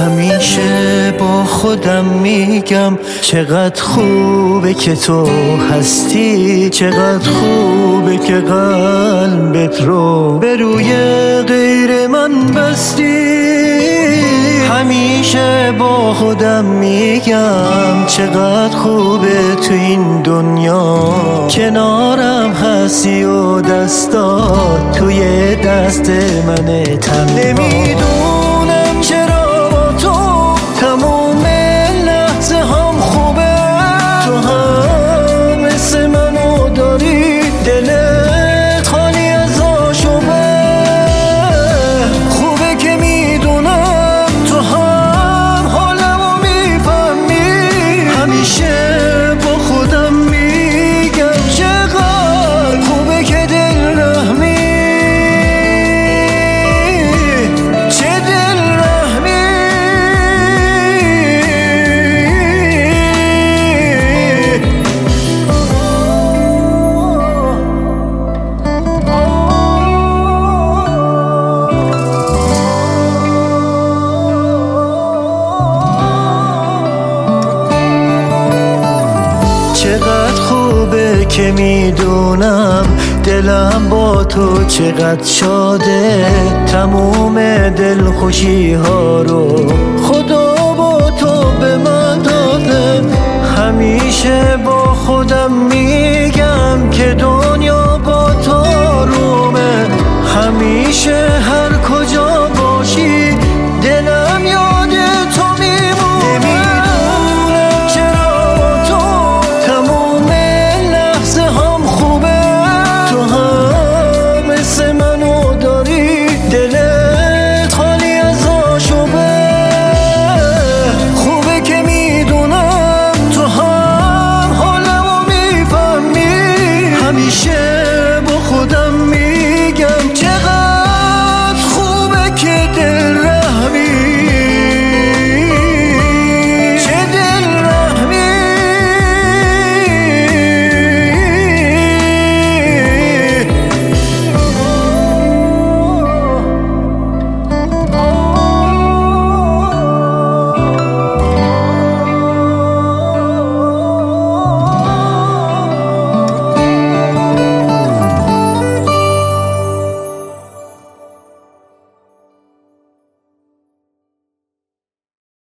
همیشه با خودم میگم چقدر خوبه که تو هستی، چقدر خوبه که قلبت رو به روی غیر من بستی. همیشه با خودم میگم چقدر خوبه تو این دنیا کنارم هستی و دستات توی دست منه. نمیدونم چرا با تو تموم لحظه هم خوبه، تو هم مثل منو داری دلت خالی از آشوبه. خوبه که میدونم تو هم حالمو میفهمی. همیشه با خودم میگم چقدر خوبه که دل رحمی، چه دل رحمی. چقدر خوبه که میدونم دلم با تو چقدر شاده، تموم دلخوشی ها رو